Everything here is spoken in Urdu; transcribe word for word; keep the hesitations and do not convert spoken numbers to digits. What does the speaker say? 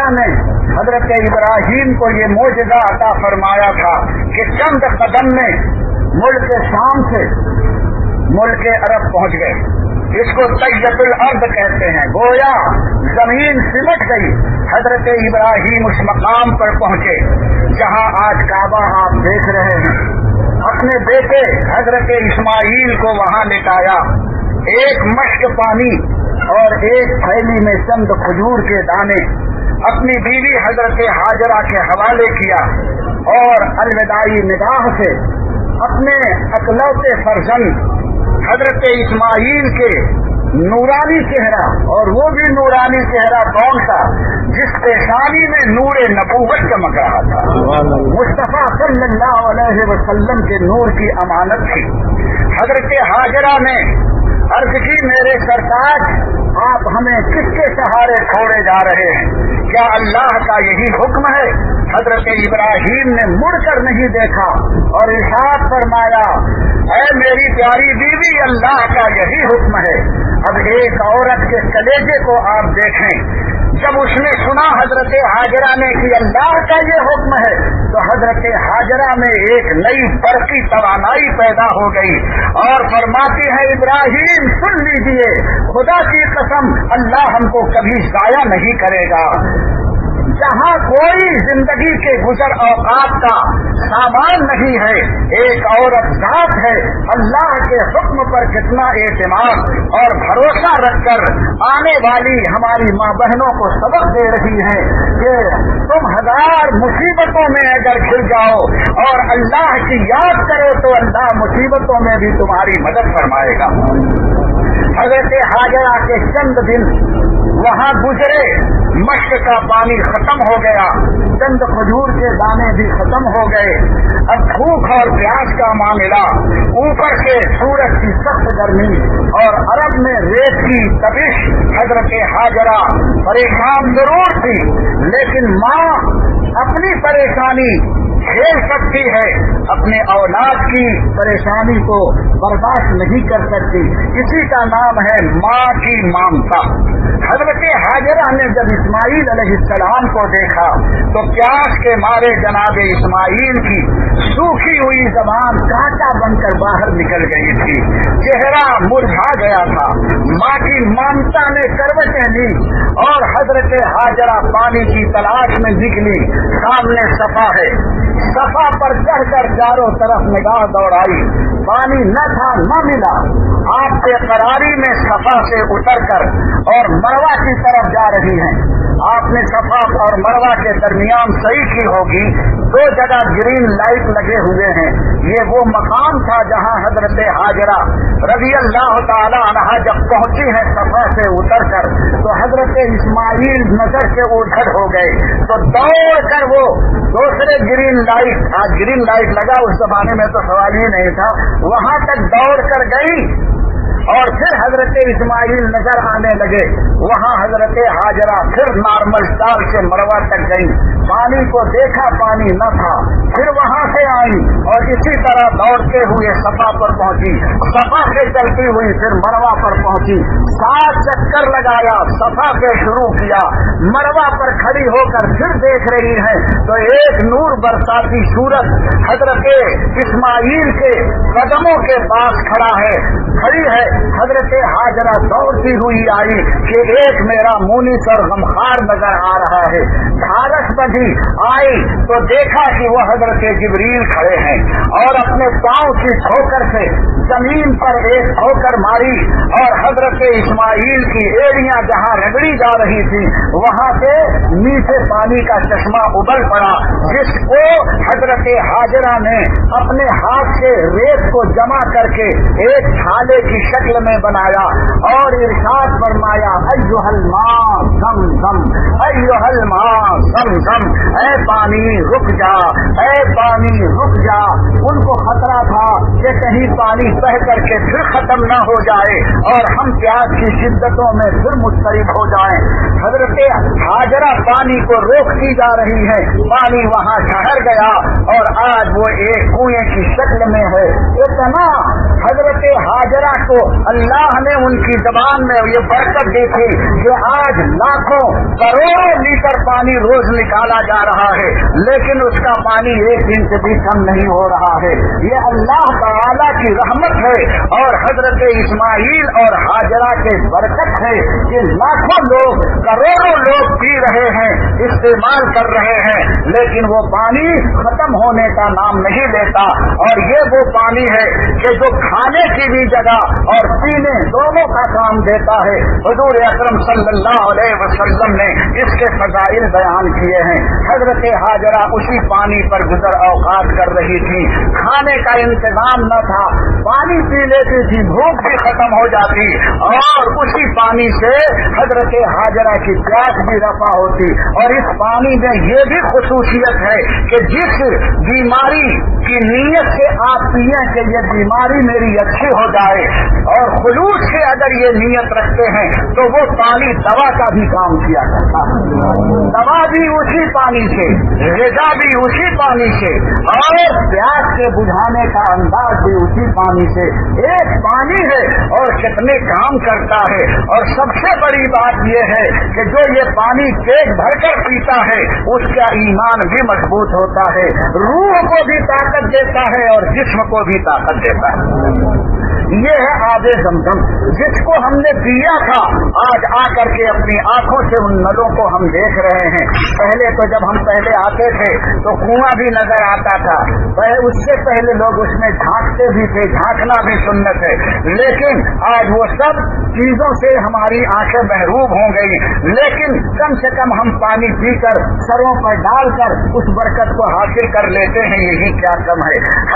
ने حضرت ابراہیم کو یہ معجزہ عطا فرمایا تھا کہ چند قدم میں ملک شام سے ملک عرب پہنچ گئے. اس کو طیب الارض کہتے ہیں. گویا زمین سمٹ گئی. حضرت ابراہیم اس مقام پر پہنچے جہاں آج کعبہ آپ دیکھ رہے ہیں. اپنے بیٹے حضرت اسماعیل کو وہاں لٹایا. ایک مشک پانی اور ایک تھیلی میں چند کھجور کے دانے اپنی بیوی حضرت ہاجرہ کے حوالے کیا اور الوداعی نگاہ سے اپنے اکلوتے فرزند حضرت اسماعیل کے نورانی چہرہ، اور وہ بھی نورانی چہرہ کون سا؟ جس پیشانی میں نور نبوت چمک رہا تھا. مصطفیٰ صلی اللہ علیہ وسلم کے نور کی امانت تھی. حضرت ہاجرہ نے عرض کی میرے سرتاج آپ ہمیں کس کے سہارے چھوڑے جا رہے ہیں؟ کیا اللہ کا یہی حکم ہے؟ حضرت ابراہیم نے مڑ کر نہیں دیکھا اور ارشاد فرمایا اے میری پیاری بیوی اللہ کا یہی حکم ہے. اب ایک عورت کے کلیجے کو آپ دیکھیں. جب اس نے سنا حضرت ہاجرہ نے کہ اللہ کا یہ حکم ہے تو حضرت ہاجرہ میں ایک نئی برقی توانائی پیدا ہو گئی اور فرماتی ہے ابراہیم سن لیجئے خدا کی قسم اللہ ہم کو کبھی ضائع نہیں کرے گا. جہاں کوئی زندگی کے گزر اوقات کا سامان نہیں ہے ایک عورت ذات ہے. اللہ کے حکم پر کتنا اعتماد اور بھروسہ رکھ کر آنے والی ہماری ماں بہنوں کو سبق دے رہی ہے کہ تم ہزار مصیبتوں میں اگر گر جاؤ اور اللہ کی یاد کرو تو اللہ مصیبتوں میں بھی تمہاری مدد فرمائے گا. حضرت ہاجرہ کے چند دن وہاں گزرے. مشق کا پانی ختم ہو گیا. چند کھجور کے دانے بھی ختم ہو گئے. اب بھوک اور پیاس کا معاملہ، اوپر سے سورج کی سخت گرمی اور عرب میں ریت کی تپش. حضرت ہاجرہ پریشان ضرور تھی لیکن ماں اپنی پریشانی جھیل سکتی ہے، اپنے اولاد کی پریشانی کو برداشت نہیں کر سکتی. اسی کا نام ہے ماں کی ممتا. حضرت ہاجرہ نے جب اسماعیل علیہ السلام کو دیکھا تو پیاس کے مارے جناب اسماعیل کی سوکھی ہوئی زبان کانٹا بن کر باہر نکل گئی تھی. چہرہ مرجھا گیا تھا. ماں کی ممتا نے کروٹیں لی اور حضرت ہاجرہ پانی کی تلاش میں نکلی. سامنے صفا ہے. صفا پر چڑھ کر چاروں طرف نگاہ دوڑائی. پانی نہ تھا نہ ملا. آپ کے قراری میں صفا سے اتر کر اور مروا کی طرف جا رہی ہیں. آپ نے صفا اور مروا کے درمیان صحیح کی ہوگی. دو جگہ گرین لائٹ لگے ہوئے ہیں. یہ وہ مقام تھا جہاں حضرت ہاجرہ رضی اللہ تعالی عنہا جب پہنچی ہے صفا سے اتر کر تو حضرت اسماعیل نظر سے اوجھل ہو گئے. تو دوڑ کر وہ دوسرے گرین لائٹ، آج گرین لائٹ لگا، اس زمانے میں تو سوال ہی نہیں تھا، وہاں تک دوڑ کر گئی اور پھر حضرت اسماعیل نظر آنے لگے. وہاں حضرت ہاجرہ پھر نارمل چال سے مروا تک گئی. پانی کو دیکھا پانی نہ تھا. پھر وہاں سے آئی اور اسی طرح دوڑتے ہوئے صفا پر پہنچی. صفا سے چلتی ہوئی پھر مروا پر پہنچی. سات چکر لگایا. صفا سے شروع کیا. مروا پر کھڑی ہو کر پھر دیکھ رہی ہے تو ایک نور برساتی سورج حضرت اسماعیل کے قدموں کے پاس کھڑا ہے کھڑی ہے. حضرت ہاجرہ دوڑتی ہوئی آئی کہ ایک میرا مونس اور غمخار نظر آ رہا ہے. دھارس بندھی آئی تو دیکھا کہ وہ حضرت جبریل کھڑے ہیں اور اپنے پاؤں کی ٹھوکر سے زمین پر ایک ٹھوکر ماری اور حضرت اسماعیل کی ایڑیاں جہاں رگڑی جا رہی تھی وہاں سے میٹھے پانی کا چشمہ ابل پڑا جس کو حضرت ہاجرہ نے اپنے ہاتھ سے ریت کو جمع کر کے ایک چھالے کی شکل میں بنایا اور ارشاد فرمایا ایھا الماء زمزم ایھا الماء زمزم، اے पानी रुक जा, ऐ पानी रुक जा। उनको खतरा था कि कहीं पानी बह करके फिर खत्म न हो जाए और हम प्यास की शिद्दतों में फिर मुस्तरिब हो जाएं। हजरत हाजरा पानी को रोकती जा रही है, पानी वहाँ ठहर गया और आज वो एक कुएं की शक्ल में है। इतना हजरत हाजरा को अल्लाह ने उनकी जबान में ये बरकत दी थी कि आज लाखों करोड़ों लीटर पानी रोज निकाला जा रहा है, लेकिन उसका पानी एक दिन से भी कम नहीं हो रहा है। ये अल्लाह ताला की रहमत है और हजरत इस्माइल और हाजरा के बरकत है कि लाखों लोग करोड़ों लोग पी रहे हैं, इस्तेमाल कर रहे हैं, लेकिन वो पानी खत्म होने का नाम नहीं लेता। और ये वो पानी है कि जो खाने की भी जगह और पीने दोनों का काम देता है। हुजूर अकरम सल्लल्लाहु अलैहि वसल्लम ने इसके फज़ाइल बयान किए हैं। हजरत हाजरा उसी पानी पर गुजर औकात कर रही थी, खाने का इंतजाम न था, पानी पी लेती थी, भूख भी खत्म हो जाती और उसी पानी से हजरत हाजरा की प्यास भी रफा होती। और इस पानी में ये भी खुसूसियत है कि जिस बीमारी की नीयत से आप पिए कि ये बीमारी मेरी अच्छी हो जाए और खुलूस से अगर ये नीयत रखते हैं तो वो पानी दवा का भी काम किया करता है। दवा भी उसी पानी से, ग़िज़ा भी उसी पानी से और प्यास के बुझाने का अंदाज भी उसी पानी से। एक पानी है और कितने काम करता है। और सबसे बड़ी बात यह है कि जो ये पानी पेट भरकर पीता है उसका ईमान भी मजबूत होता है, रूह को भी ताकत देता है और जिस्म को भी ताकत देता है। ये है आबे ज़मज़म जिसको हमने पिया था, आज आकर के अपनी आंखों से उन नलों को हम देख रहे हैं। पहले तो जब हम पहले आते थे तो कुआं भी नजर आता था, पहले उससे पहले लोग उसमें झांकते भी थे, झांकना भी सुन्नत है, लेकिन आज वो सब चीजों से हमारी आंखें महरूब हो गई। लेकिन कम से कम हम पानी पीकर सरों पर डालकर उस बरकत को हासिल कर लेते हैं, यही क्या कम है।